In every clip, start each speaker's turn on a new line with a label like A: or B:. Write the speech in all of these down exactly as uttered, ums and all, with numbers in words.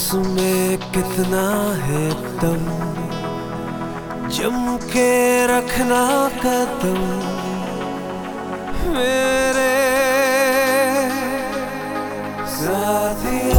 A: किसमें कितना है दम, जम के रखना कदम मेरे साथिया।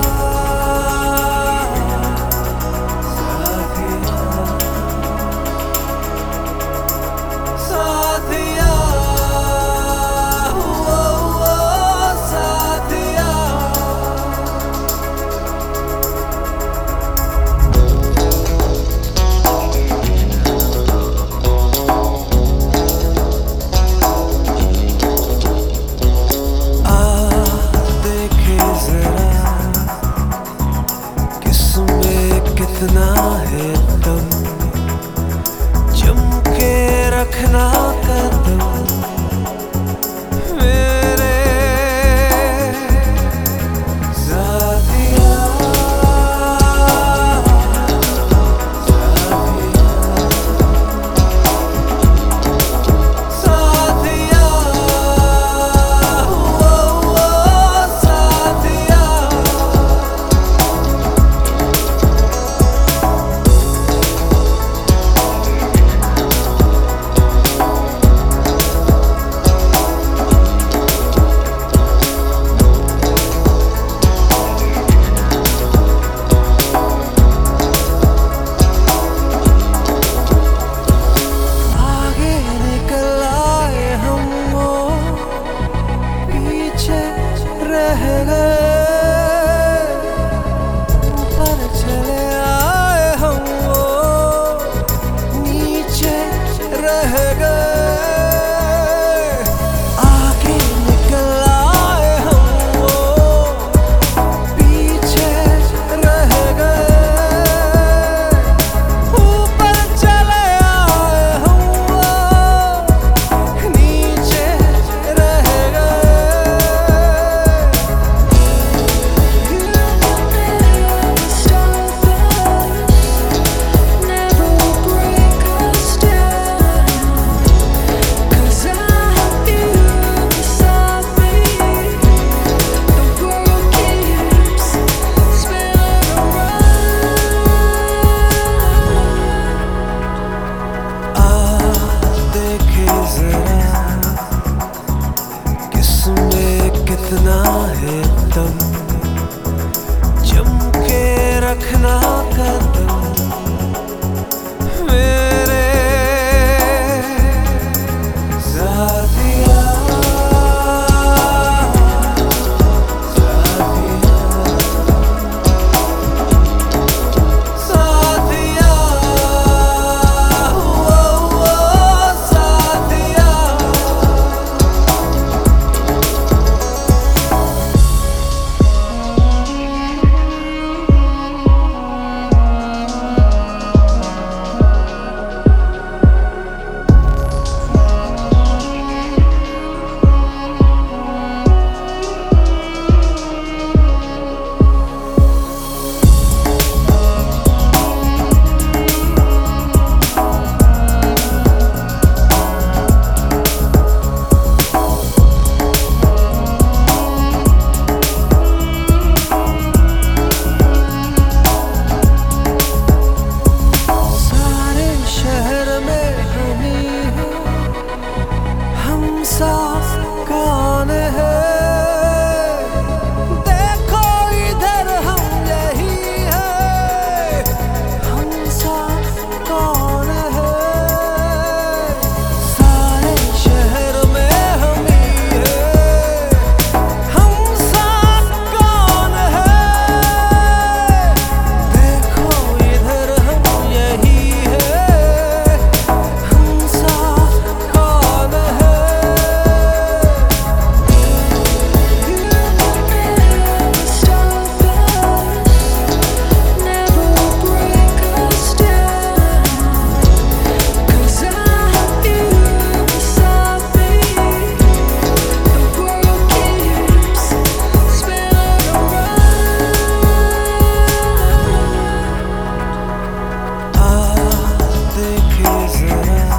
A: कितना है दम, जम के रखना कदम मेरे साथिया। साथिया रह गए, ऊपर चले आए हम, वो नीचे रह गए। आगे निकल आए हम, वो पीछे रह गए। ऊपर चले आए हम, वो नीचे रह गए। किसमें कितना है दम, जम के रखना कदम मेरे साथिया। कौन है देखो इधर, हम यही है। हम साथ कौन है, सारे शहर में हम ही है। हम साथ कौन है देखो इधर, हम यही है। हम साथ कौन है। देखे जरा